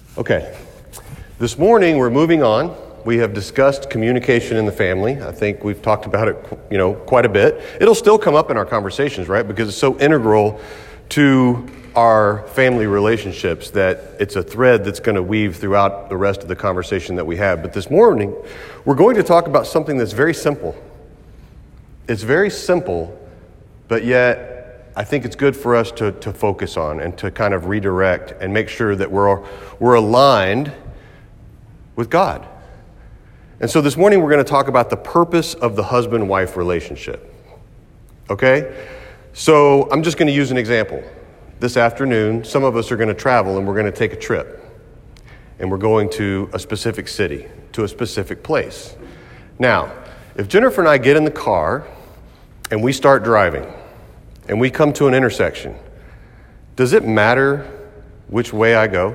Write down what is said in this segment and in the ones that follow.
Okay, this morning we're moving on. We have discussed communication in the family. I think we've talked about it, quite a bit. It'll still come up in our conversations, right? Because it's so integral to our family relationships that it's a thread that's going to weave throughout the rest of the conversation that we have. But this morning, we're going to talk about something that's very simple. It's very simple, but yet I think it's good for us to focus on and to kind of redirect and make sure that we're aligned with God. And so this morning we're going to talk about the purpose of the husband-wife relationship. Okay? So I'm just going to use an example. This afternoon, some of us are going to travel and we're going to take a trip. And we're going to a specific city, to a specific place. Now, if Jennifer and I get in the car and we start driving and we come to an intersection, does it matter which way I go?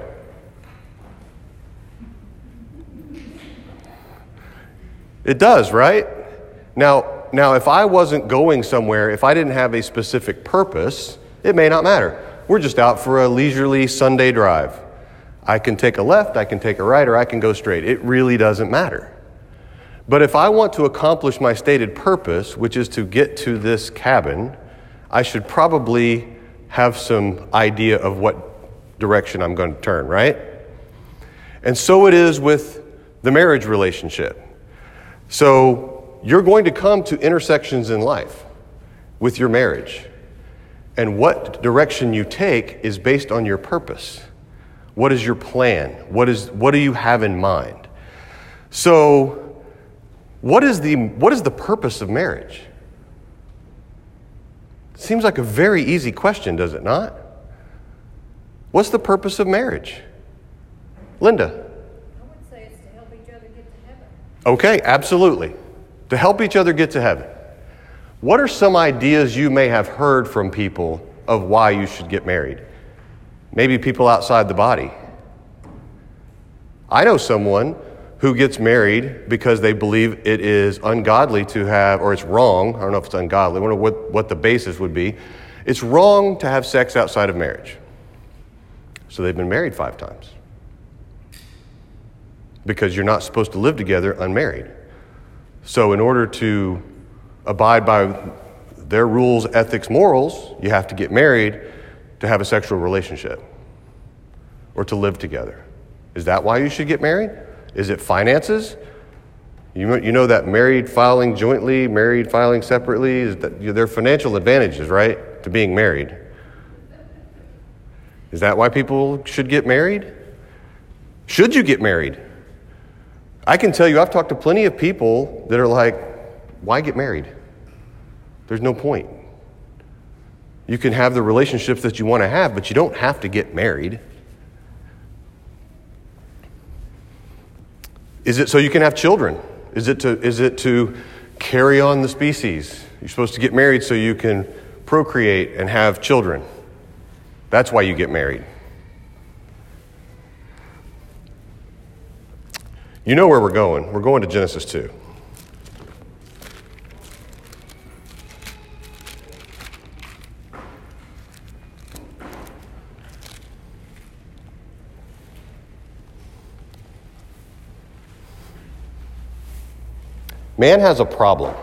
It does, right? Now, if I wasn't going somewhere, if I didn't have a specific purpose, it may not matter. We're just out for a leisurely Sunday drive. I can take a left, I can take a right, or I can go straight. It really doesn't matter. But if I want to accomplish my stated purpose, which is to get to this cabin, I should probably have some idea of what direction I'm going to turn, right? And so it is with the marriage relationship. So you're going to come to intersections in life with your marriage. And what direction you take is based on your purpose. What is your plan? What do you have in mind? So what is the purpose of marriage? Seems like a very easy question, does it not? What's the purpose of marriage? Linda? Okay, absolutely. To help each other get to heaven. What are some ideas you may have heard from people of why you should get married? Maybe people outside the body. I know someone who gets married because they believe it is ungodly to have, or it's wrong. I don't know if it's ungodly. I don't know what the basis would be. It's wrong to have sex outside of marriage. So they've been married 5 times. Because you're not supposed to live together unmarried. So in order to abide by their rules, ethics, morals, you have to get married to have a sexual relationship or to live together. Is that why you should get married? Is it finances? You know that married filing jointly, married filing separately, is that there are financial advantages, right, to being married. Is that why people should get married? Should you get married? I can tell you, I've talked to plenty of people that are like, why get married? There's no point. You can have the relationships that you want to have, but you don't have to get married. Is it so you can have children? Is it to carry on the species? You're supposed to get married so you can procreate and have children. That's why you get married. You know where we're going. We're going to Genesis 2. Man has a problem.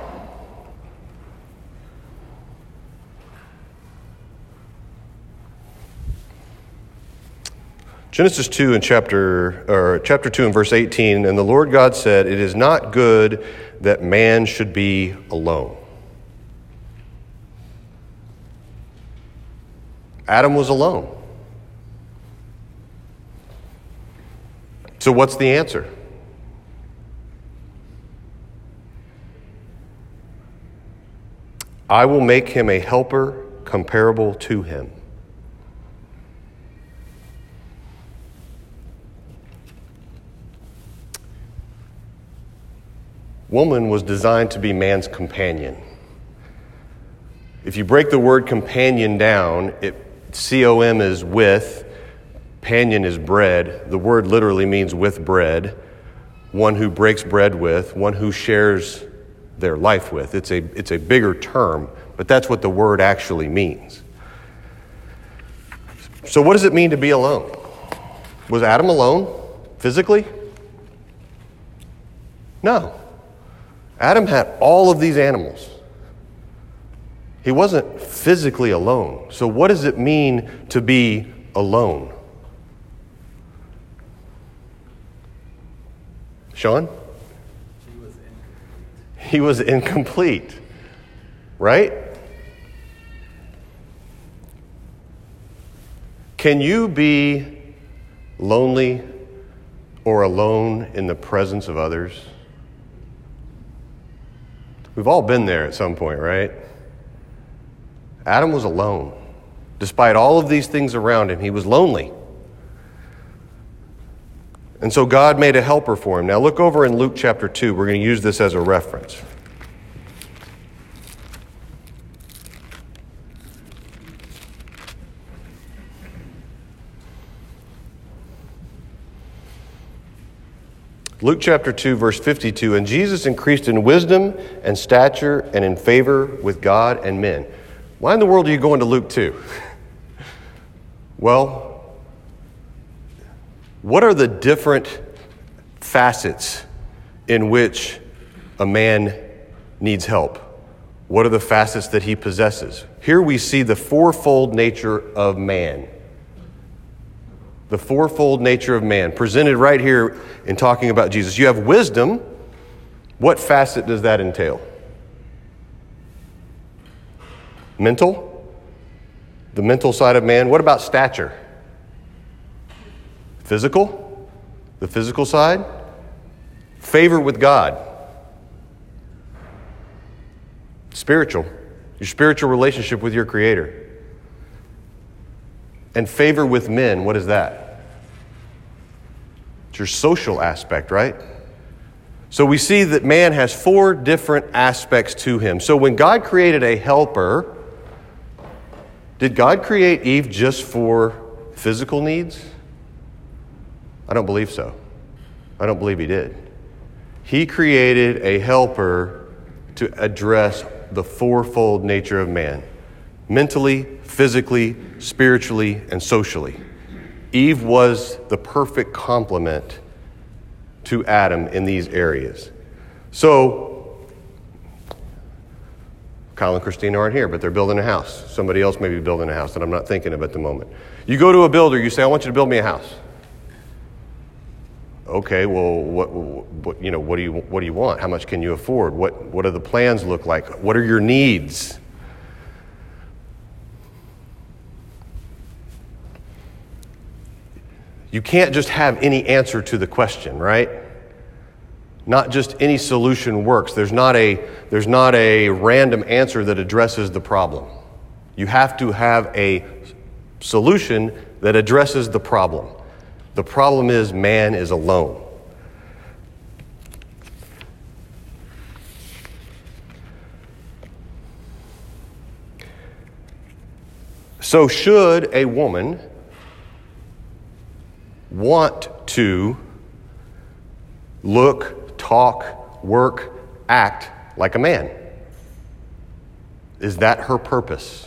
Genesis 2 in chapter 2 and verse 18, and the Lord God said, "It is not good that man should be alone." Adam was alone. So what's the answer? I will make him a helper comparable to him. Woman was designed to be man's companion. If you break the word companion down, C-O-M is with, panion is bread. The word literally means with bread. One who breaks bread with, one who shares their life with. It's a bigger term, but that's what the word actually means. So what does it mean to be alone? Was Adam alone physically? No. Adam had all of these animals. He wasn't physically alone. So what does it mean to be alone? Sean? He was incomplete. Right? Can you be lonely or alone in the presence of others? We've all been there at some point, right? Adam was alone. Despite all of these things around him, he was lonely. And so God made a helper for him. Now look over in Luke chapter 2. We're going to use this as a reference. Luke chapter 2, verse 52, and Jesus increased in wisdom and stature and in favor with God and men. Why in the world are you going to Luke 2? Well, what are the different facets in which a man needs help? What are the facets that he possesses? Here we see the fourfold nature of man. The fourfold nature of man, presented right here in talking about Jesus. You have wisdom. What facet does that entail? Mental? The mental side of man. What about stature? Physical? The physical side? Favor with God. Spiritual. Your spiritual relationship with your Creator. And favor with men, what is that? It's your social aspect, right? So we see that man has four different aspects to him. So when God created a helper, did God create Eve just for physical needs? I don't believe so. I don't believe he did. He created a helper to address the fourfold nature of man. Mentally, physically, spiritually, and socially. Eve was the perfect complement to Adam in these areas. So, Kyle and Christina aren't here, but they're building a house. Somebody else may be building a house that I'm not thinking of at the moment. You go to a builder, you say, I want you to build me a house. Okay, well, what do you want? How much can you afford? What do the plans look like? What are your needs? You can't just have any answer to the question, right? Not just any solution works. There's not a random answer that addresses the problem. You have to have a solution that addresses the problem. The problem is man is alone. So should a woman want to look, talk, work, act like a man? Is that her purpose?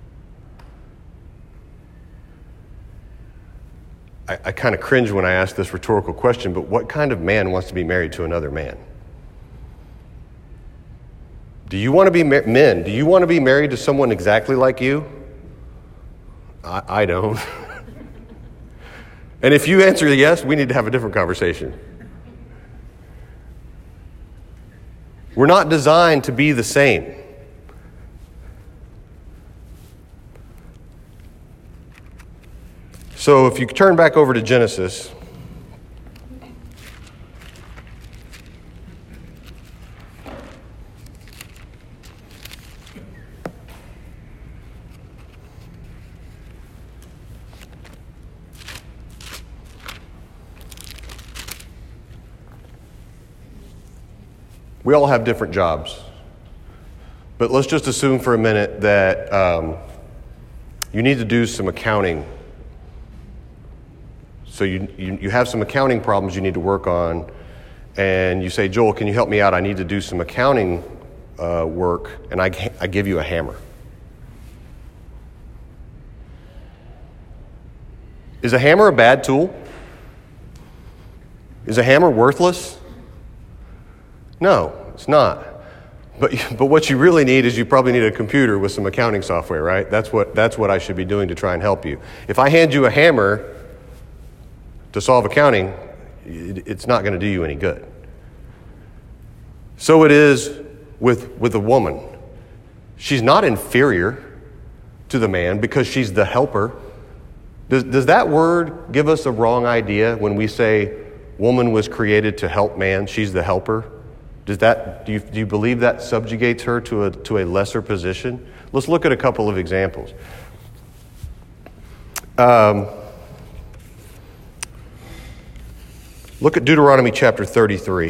I kind of cringe when I ask this rhetorical question, but what kind of man wants to be married to another man? Do you want to be men? Do you want to be married to someone exactly like you? I don't. And if you answer yes, we need to have a different conversation. We're not designed to be the same. So if you turn back over to Genesis, we all have different jobs. But let's just assume for a minute that you need to do some accounting. So you have some accounting problems you need to work on, and you say, Joel, can you help me out? I need to do some accounting work, and I give you a hammer. Is a hammer a bad tool? Is a hammer worthless? No, it's not. But what you really need is you probably need a computer with some accounting software, right? That's what I should be doing to try and help you. If I hand you a hammer to solve accounting, it's not going to do you any good. So it is with a woman. She's not inferior to the man because she's the helper. Does that word give us a wrong idea when we say woman was created to help man, she's the helper? Do you believe that subjugates her to a lesser position? Let's look at a couple of examples. Look at Deuteronomy chapter 33.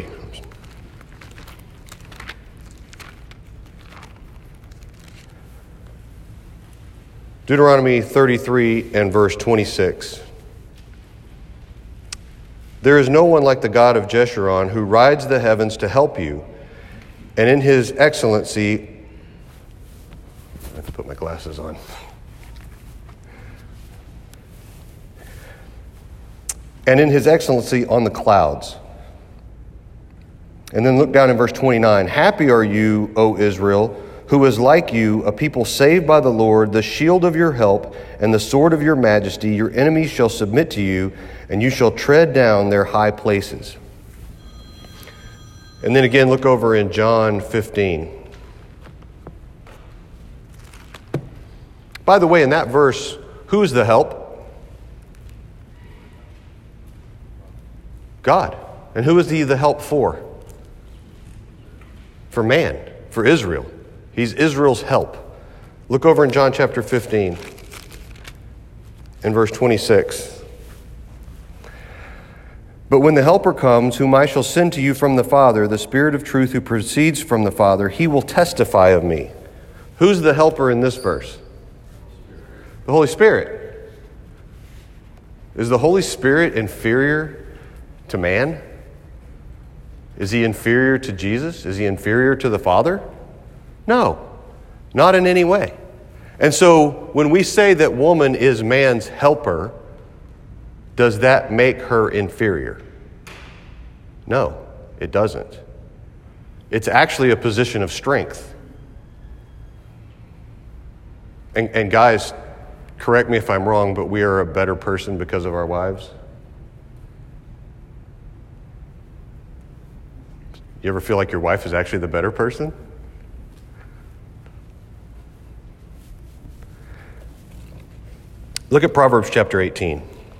Deuteronomy 33 and verse 26. There is no one like the God of Jeshurun who rides the heavens to help you, and in his excellency, I have to put my glasses on. And in his excellency on the clouds. And then look down in verse 29. Happy are you, O Israel, who is like you, a people saved by the Lord, the shield of your help and the sword of your majesty. Your enemies shall submit to you, and you shall tread down their high places. And then again, look over in John 15. By the way, in that verse, who's the help? God. And who is he the help for? For man, for Israel. He's Israel's help. Look over in John chapter 15 and verse 26. But when the Helper comes, whom I shall send to you from the Father, the Spirit of truth who proceeds from the Father, he will testify of me. Who's the helper in this verse? The Holy Spirit. Is the Holy Spirit inferior to man? Is he inferior to Jesus? Is he inferior to the Father? No, not in any way. And so when we say that woman is man's helper, does that make her inferior? No, it doesn't. It's actually a position of strength. And guys, correct me if I'm wrong, but we are a better person because of our wives. You ever feel like your wife is actually the better person? Look at Proverbs chapter 18.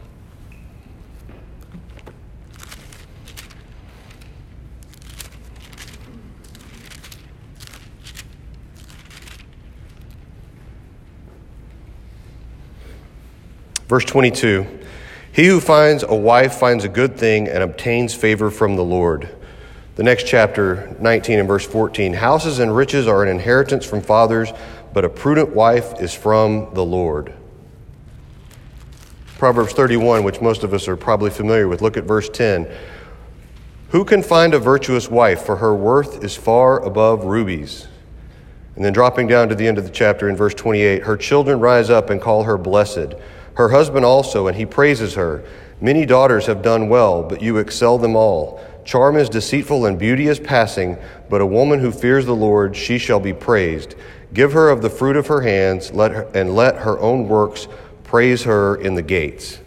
Verse 22, he who finds a wife finds a good thing and obtains favor from the Lord. The next chapter, 19 and verse 14, houses and riches are an inheritance from fathers, but a prudent wife is from the Lord. Proverbs 31, which most of us are probably familiar with, look at verse 10. Who can find a virtuous wife? For her worth is far above rubies. And then dropping down to the end of the chapter in verse 28, her children rise up and call her blessed. Her husband also, and he praises her. Many daughters have done well, but you excel them all. Charm is deceitful and beauty is passing, but a woman who fears the Lord, she shall be praised. Give her of the fruit of her hands, let her own works praise her in the gates.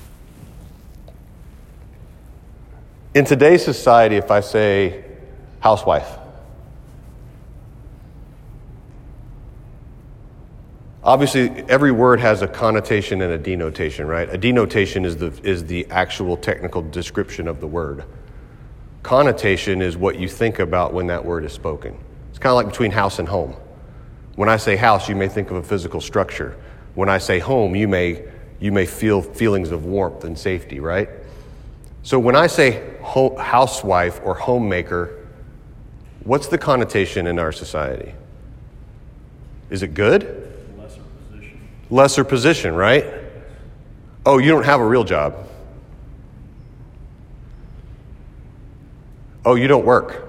In today's society, if I say housewife, obviously, every word has a connotation and a denotation, right? A denotation is the actual technical description of the word. Connotation is what you think about when that word is spoken. It's kind of like between house and home. When I say house, you may think of a physical structure. When I say home, you may feel feelings of warmth and safety, right? So when I say housewife or homemaker, what's the connotation in our society? Is it good? Lesser position, right? Oh, you don't have a real job. Oh, you don't work.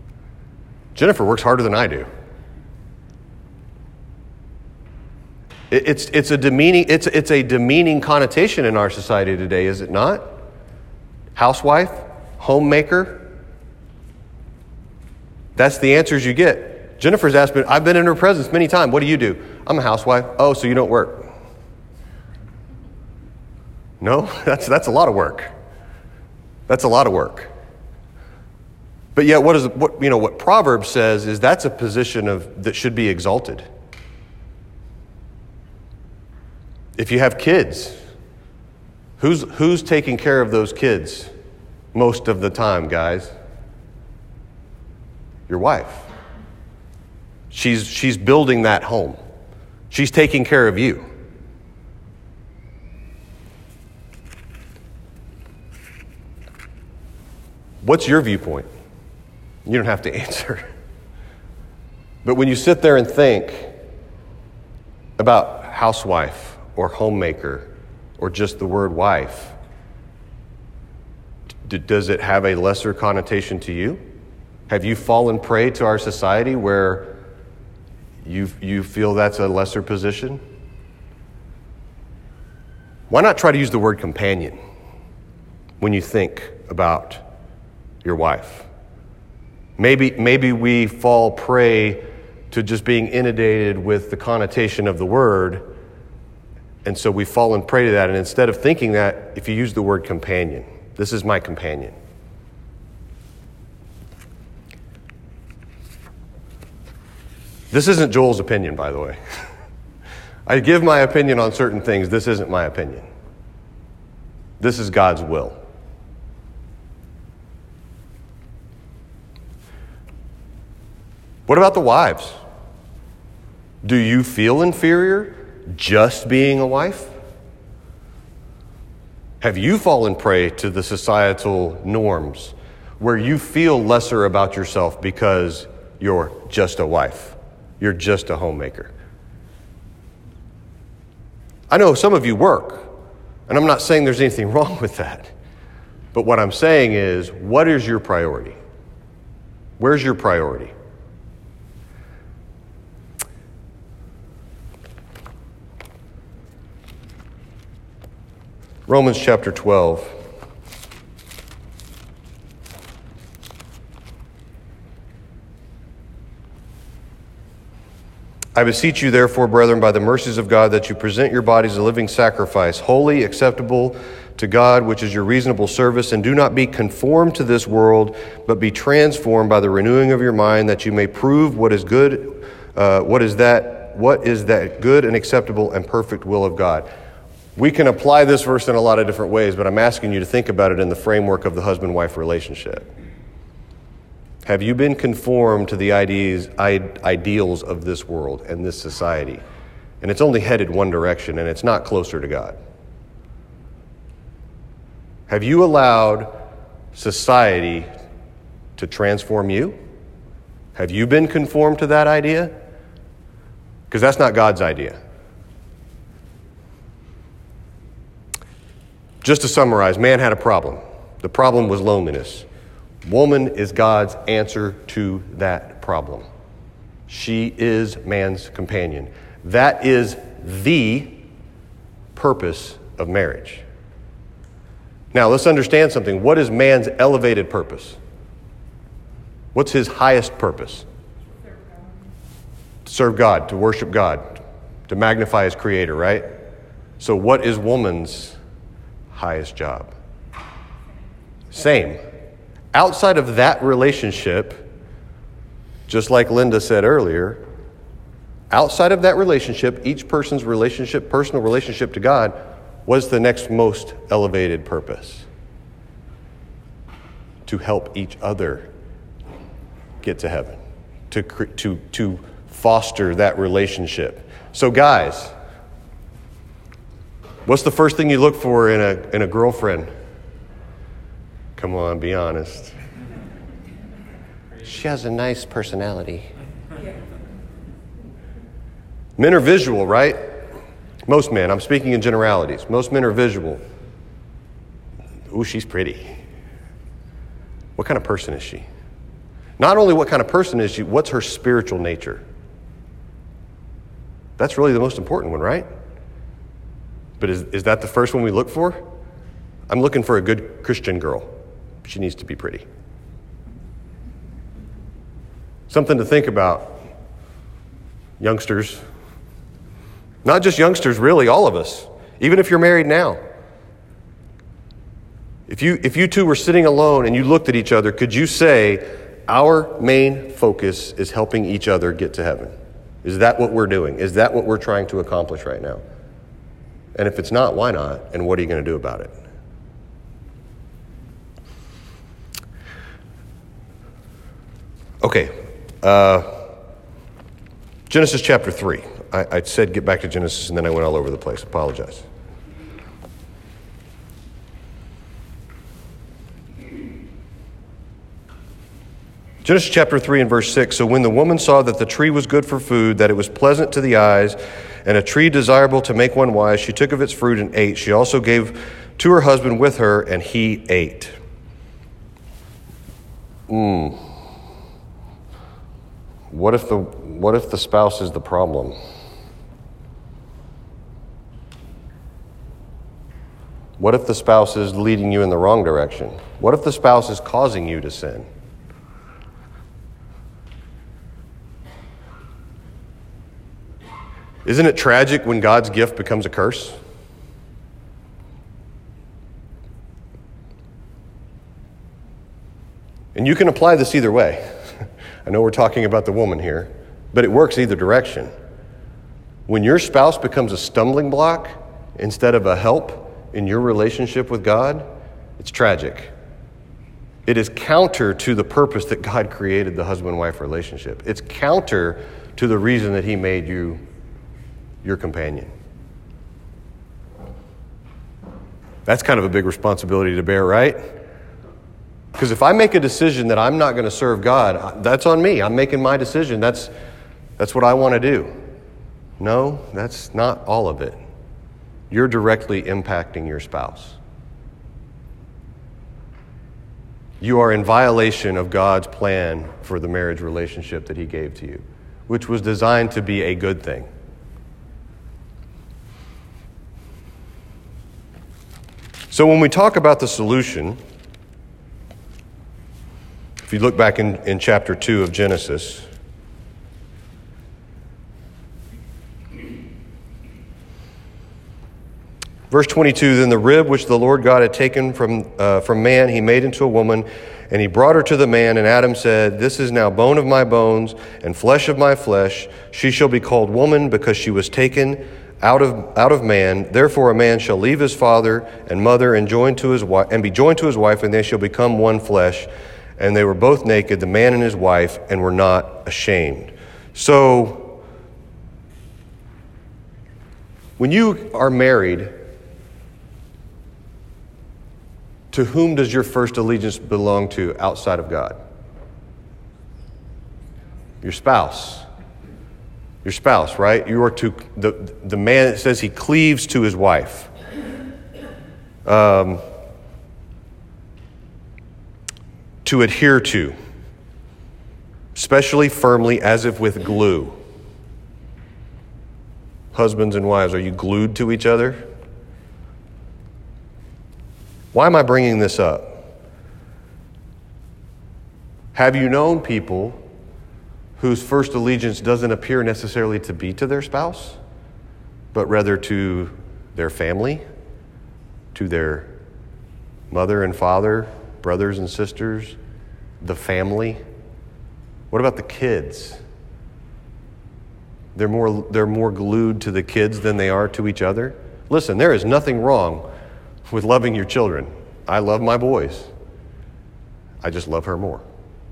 Jennifer works harder than I do. It's a demeaning connotation in our society today, is it not? Housewife, homemaker. That's the answers you get. Jennifer's asked me, I've been in her presence many times. What do you do? I'm a housewife. Oh, so you don't work? No, that's a lot of work. That's a lot of work. But yet, what Proverbs says is that's a position that should be exalted. If you have kids, who's taking care of those kids most of the time, guys? Your wife. She's building that home. She's taking care of you. What's your viewpoint? You don't have to answer. But when you sit there and think about housewife or homemaker or just the word wife, does it have a lesser connotation to you? Have you fallen prey to our society where you feel that's a lesser position? Why not try to use the word companion when you think about your wife? Maybe we fall prey to just being inundated with the connotation of the word, and so we've fallen prey to that. And instead of thinking that, if you use the word companion, this is my companion. This isn't Joel's opinion, by the way. I give my opinion on certain things. This isn't my opinion. This is God's will. What about the wives? Do you feel inferior just being a wife? Have you fallen prey to the societal norms where you feel lesser about yourself because you're just a wife? You're just a homemaker. I know some of you work, and I'm not saying there's anything wrong with that. But what I'm saying is, what is your priority? Where's your priority? Romans chapter 12. I beseech you, therefore, brethren, by the mercies of God, that you present your bodies a living sacrifice, holy, acceptable to God, which is your reasonable service, and do not be conformed to this world, but be transformed by the renewing of your mind, that you may prove what is good, what is that good and acceptable and perfect will of God. We can apply this verse in a lot of different ways, but I'm asking you to think about it in the framework of the husband-wife relationship. Have you been conformed to the ideals of this world and this society? And it's only headed one direction, and it's not closer to God. Have you allowed society to transform you? Have you been conformed to that idea? Because that's not God's idea. Just to summarize, man had a problem. The problem was loneliness. Woman is God's answer to that problem. She is man's companion. That is the purpose of marriage. Now, let's understand something. What is man's elevated purpose? What's his highest purpose? To serve God, to worship God, to magnify his creator, right? So what is woman's highest job? Same. Outside of that relationship, just like Linda said earlier, outside of that relationship, each person's relationship, personal relationship to God, was the next most elevated purpose. To help each other get to heaven, to foster that relationship. So guys, what's the first thing you look for in a girlfriend? Come on, be honest. She has a nice personality. Men are visual, right? Most men, I'm speaking in generalities. Most men are visual. Ooh, she's pretty. What kind of person is she? Not only what kind of person is she, what's her spiritual nature? That's really the most important one, right? But is that the first one we look for? I'm looking for a good Christian girl. She needs to be pretty. Something to think about, youngsters. Not just youngsters, really, all of us. Even if you're married now. If you two were sitting alone and you looked at each other, could you say, our main focus is helping each other get to heaven? Is that what we're doing? Is that what we're trying to accomplish right now? And if it's not, why not? And what are you going to do about it? Okay. Genesis chapter 3. I said get back to Genesis, and then I went all over the place. Apologize. Genesis chapter 3 and verse 6. So when the woman saw that the tree was good for food, that it was pleasant to the eyes, and a tree desirable to make one wise, she took of its fruit and ate. She also gave to her husband with her, and he ate. What if the spouse is the problem? What if the spouse is leading you in the wrong direction? What if the spouse is causing you to sin? Isn't it tragic when God's gift becomes a curse? And you can apply this either way. I know we're talking about the woman here, but it works either direction. When your spouse becomes a stumbling block instead of a help in your relationship with God, it's tragic. It is counter to the purpose that God created the husband-wife relationship. It's counter to the reason that he made you your companion. That's kind of a big responsibility to bear, right? Because if I make a decision that I'm not going to serve God, that's on me. I'm making my decision. That's what I want to do. No, that's not all of it. You're directly impacting your spouse. You are in violation of God's plan for the marriage relationship that he gave to you, which was designed to be a good thing. So when we talk about the solution, if you look back in chapter 2 of Genesis, verse 22, then the rib which the Lord God had taken from man, he made into a woman, and he brought her to the man, and Adam said, this is now bone of my bones and flesh of my flesh. She shall be called woman because she was taken out of man. Therefore a man shall leave his father and mother and be joined to his wife, and they shall become one flesh. And they were both naked, the man and his wife, and were not ashamed. So, when you are married, to whom does your first allegiance belong to outside of God? Your spouse. Your spouse, right? You are to the man, it says he cleaves to his wife. To adhere to, especially firmly, as if with glue. Husbands and wives, are you glued to each other? Why am I bringing this up? Have you known people whose first allegiance doesn't appear necessarily to be to their spouse, but rather to their family, to their mother and father, brothers and sisters, the family? What about the kids? They're more glued to the kids than they are to each other. Listen, there is nothing wrong with loving your children. I love my boys. I just love her more.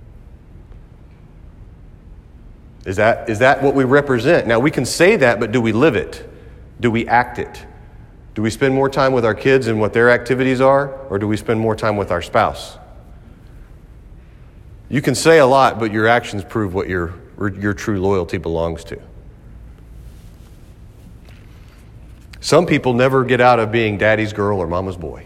Is that what we represent? Now, we can say that, but do we live it? Do we act it? Do we spend more time with our kids and what their activities are, or do we spend more time with our spouse? You can say a lot, but your actions prove what your true loyalty belongs to. Some people never get out of being daddy's girl or mama's boy.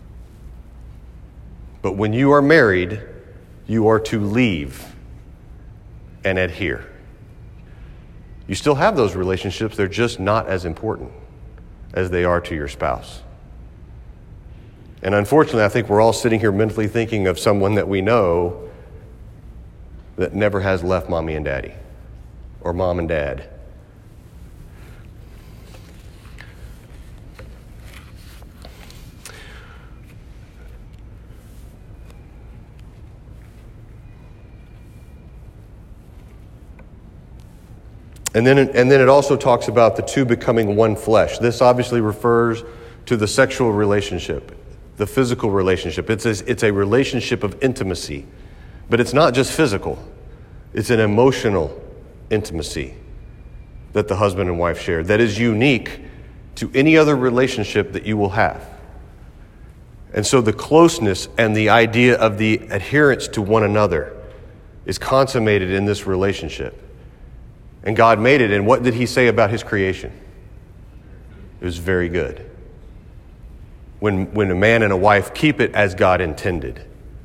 But when you are married, you are to leave and adhere. You still have those relationships. They're just not as important as they are to your spouse. And unfortunately, I think we're all sitting here mentally thinking of someone that we know that never has left mommy and daddy, or mom and dad. And then it also talks about the two becoming one flesh. This obviously refers to the sexual relationship, the physical relationship. It's a relationship of intimacy. But it's not just physical. It's an emotional intimacy that the husband and wife share that is unique to any other relationship that you will have. And so the closeness and the idea of the adherence to one another is consummated in this relationship. And God made it, and what did he say about his creation? It was very good. When a man and a wife keep it as God intended.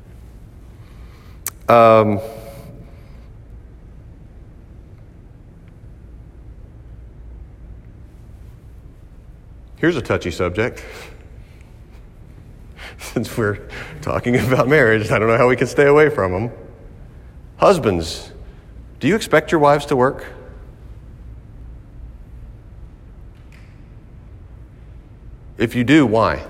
Here's a touchy subject. Since we're talking about marriage, I don't know how we can stay away from them. Husbands, do you expect your wives to work? If you do, why?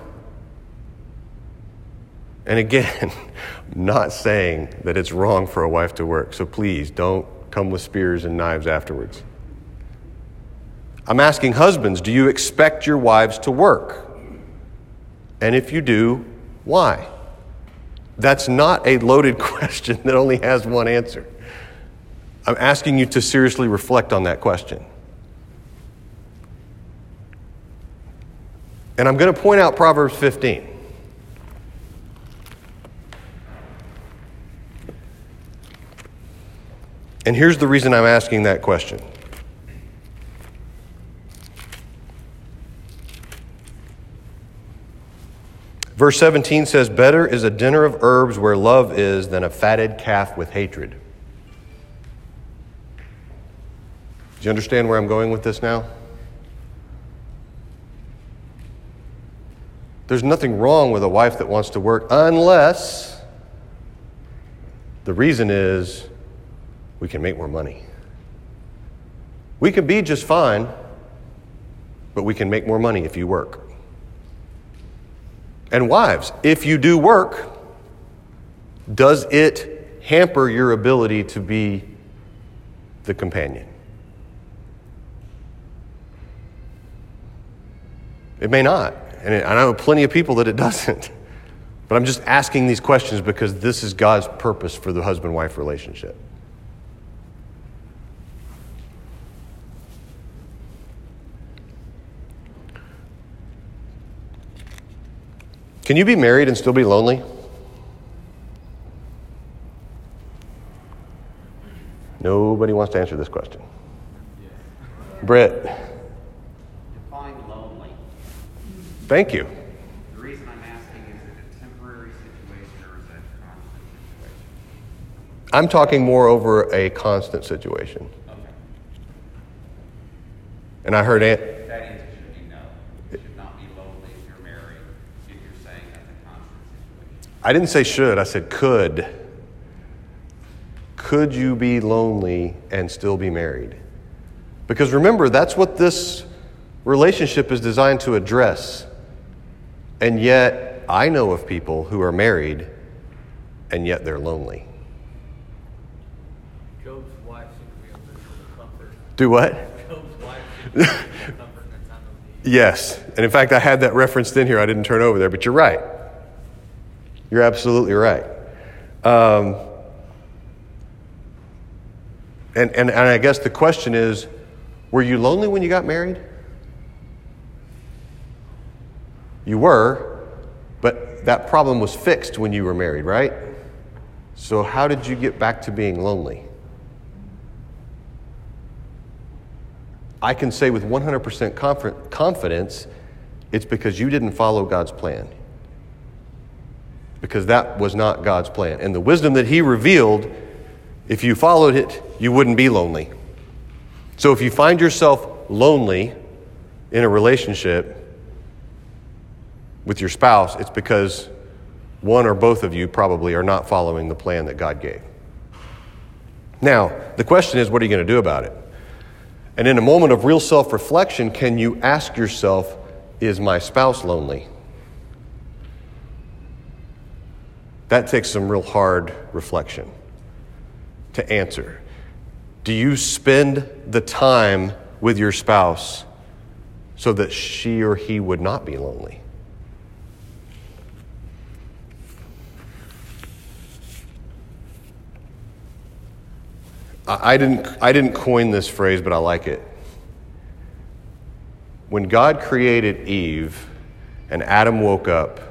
And again, I'm not saying that it's wrong for a wife to work, so please don't come with spears and knives afterwards. I'm asking husbands, do you expect your wives to work? And if you do, why? That's not a loaded question that only has one answer. I'm asking you to seriously reflect on that question. And I'm going to point out Proverbs 15. And here's the reason I'm asking that question. Verse 17 says, "Better is a dinner of herbs where love is than a fatted calf with hatred." Do you understand where I'm going with this now? There's nothing wrong with a wife that wants to work unless the reason is we can make more money. We can be just fine, but we can make more money if you work. And wives, if you do work, does it hamper your ability to be the companion? It may not. And I know plenty of people that it doesn't. But I'm just asking these questions because this is God's purpose for the husband-wife relationship. Can you be married and still be lonely? Nobody wants to answer this question. Britt. Define lonely. Thank you. The reason I'm asking is it a temporary situation or is it a constant situation? I'm talking more over a constant situation. Okay. And I heard That answer should be no. You should not be lonely if you're married, if you're saying that's a constant situation. I didn't say should, I said could. Could you be lonely and still be married? Because remember, that's what this relationship is designed to address. And yet, I know of people who are married, and yet they're lonely. Job's wife seemed to be a miserable comfort. Do what? Job's wife seemed to be a miserable comfort in that time of need. Yes. And in fact, I had that referenced in here. I didn't turn over there, but you're right. You're absolutely right. And I guess the question is, were you lonely when you got married? You were, but that problem was fixed when you were married, right? So how did you get back to being lonely? I can say with 100% confidence, it's because you didn't follow God's plan. Because that was not God's plan. And the wisdom that He revealed, if you followed it, you wouldn't be lonely. So if you find yourself lonely in a relationship with your spouse, it's because one or both of you probably are not following the plan that God gave. Now, the question is, what are you going to do about it? And in a moment of real self-reflection, can you ask yourself, is my spouse lonely? That takes some real hard reflection to answer. Do you spend the time with your spouse so that she or he would not be lonely? I didn't coin this phrase, but I like it. When God created Eve and Adam woke up,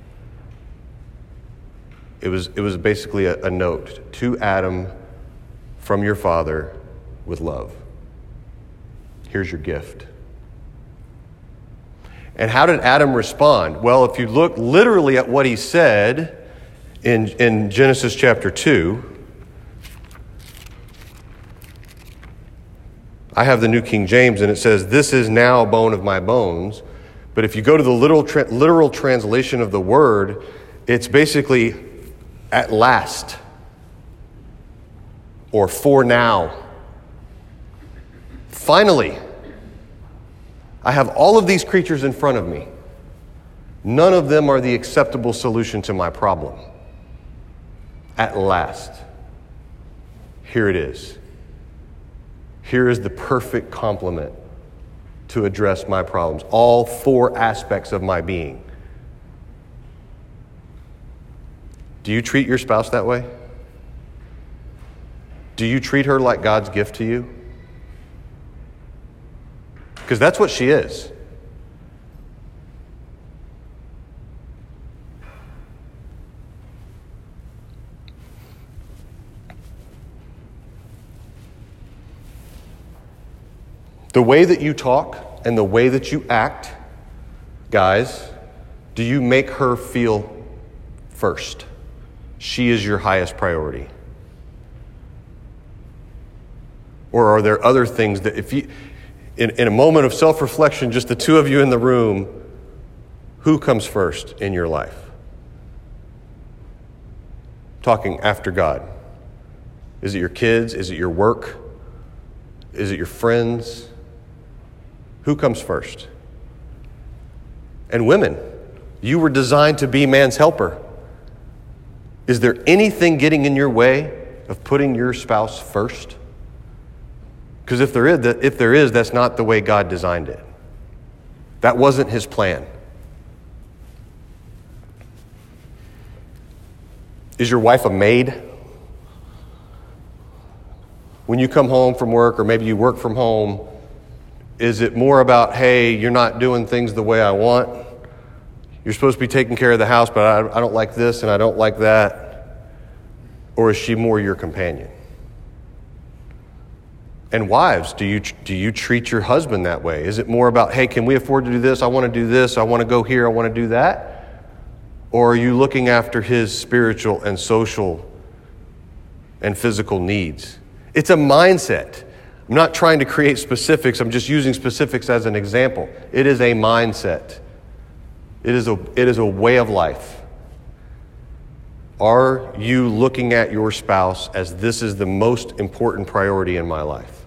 it was basically a note to Adam from your father with love. Here's your gift. And how did Adam respond? Well, if you look literally at what he said in Genesis chapter 2, I have the New King James, and it says, "This is now bone of my bones." But if you go to the literal translation of the word, it's basically at last, or for now. Finally, I have all of these creatures in front of me. None of them are the acceptable solution to my problem. At last, here it is. Here is the perfect complement to address my problems, all four aspects of my being. Do you treat your spouse that way? Do you treat her like God's gift to you? Because that's what she is. The way that you talk and the way that you act, guys, do you make her feel first? She is your highest priority. Or are there other things that if you, in a moment of self-reflection, just the two of you in the room, who comes first in your life? Talking after God. Is it your kids? Is it your work? Is it your friends? Who comes first? And women, you were designed to be man's helper. Is there anything getting in your way of putting your spouse first? Because if there is, that's not the way God designed it. That wasn't his plan. Is your wife a maid? When you come home from work, or maybe you work from home, is it more about, hey, you're not doing things the way I want? You're supposed to be taking care of the house, but I don't like this and I don't like that. Or is she more your companion? And wives, do you treat your husband that way? Is it more about, hey, can we afford to do this? I want to do this. I want to go here. I want to do that. Or are you looking after his spiritual and social and physical needs? It's a mindset. I'm not trying to create specifics. I'm just using specifics as an example. It is a mindset. It is a way of life. Are you looking at your spouse as this is the most important priority in my life?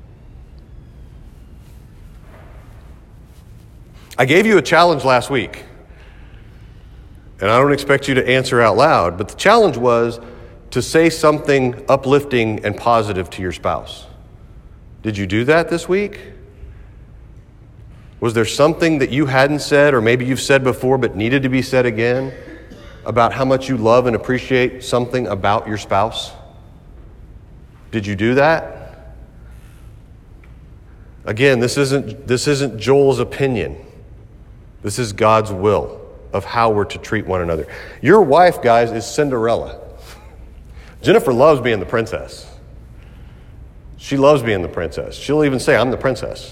I gave you a challenge last week, and I don't expect you to answer out loud, but the challenge was to say something uplifting and positive to your spouse. Did you do that this week? Was there something that you hadn't said, or maybe you've said before but needed to be said again, about how much you love and appreciate something about your spouse? Did you do that? Again, this isn't Joel's opinion. This is God's will of how we're to treat one another. Your wife, guys, is Cinderella. Jennifer loves being the princess. She loves being the princess. She'll even say, "I'm the princess."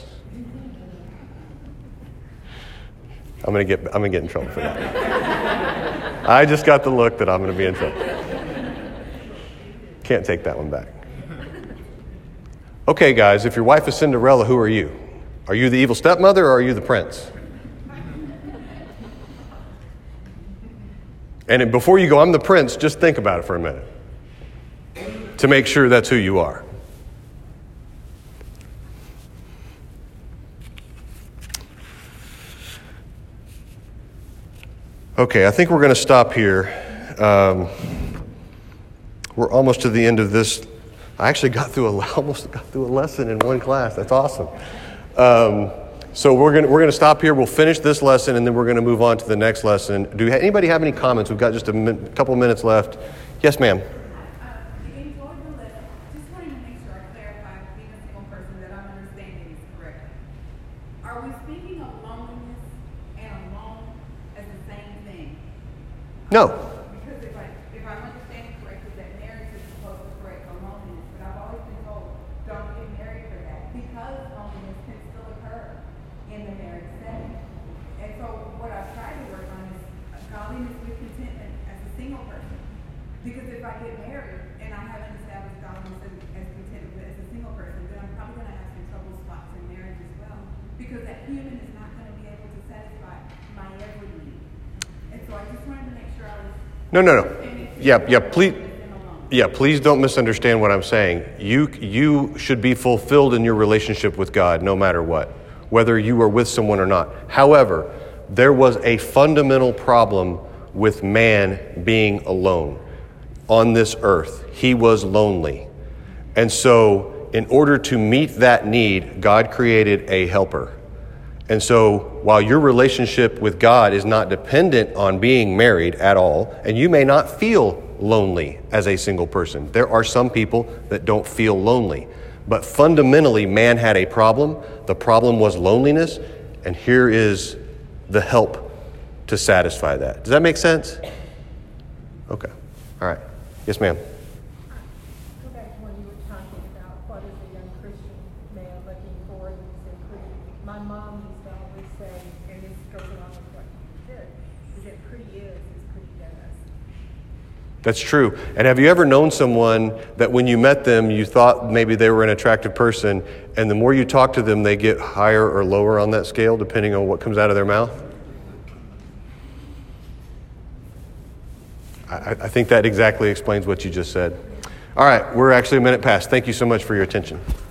I'm gonna get in trouble for that. I just got the look that I'm gonna be in trouble. Can't take that one back. Okay, guys, if your wife is Cinderella, who are you? Are you the evil stepmother or are you the prince? And before you go, I'm the prince, just think about it for a minute to make sure that's who you are. Okay, I think we're going to stop here. We're almost to the end of this. I actually almost got through a lesson in one class. That's awesome. So we're going to stop here. We'll finish this lesson, and then we're going to move on to the next lesson. Do anybody have any comments? We've got just a couple minutes left. Yes, ma'am. No. Because if I'm understanding correctly, that marriage is supposed to correct loneliness, but I've always been told, don't get married for that, because loneliness can still occur in the marriage setting. And so what I've tried to work on is godliness with contentment as a single person. Because if I get married and I haven't established godliness as contentment as a single person, then I'm probably going to have some trouble spots in marriage as well. Because that human is not going to be able to satisfy my every need. And so I just wanted to make sure I was... No. Please don't misunderstand what I'm saying. You should be fulfilled in your relationship with God no matter what, whether you are with someone or not. However, there was a fundamental problem with man being alone on this earth. He was lonely. And so in order to meet that need, God created a helper. And so while your relationship with God is not dependent on being married at all, and you may not feel lonely as a single person. There are some people that don't feel lonely. But fundamentally, man had a problem. The problem was loneliness, and here is the help to satisfy that. Does that make sense? Okay. All right. Yes, ma'am. Go back to when you were talking about what is a young Christian man looking for, and you said pretty. My mom used to always say, and this goes along with what you did, is that pretty is pretty does. That's true. And have you ever known someone that when you met them, you thought maybe they were an attractive person, and the more you talk to them, they get higher or lower on that scale, depending on what comes out of their mouth? I think that exactly explains what you just said. All right, we're actually a minute past. Thank you so much for your attention.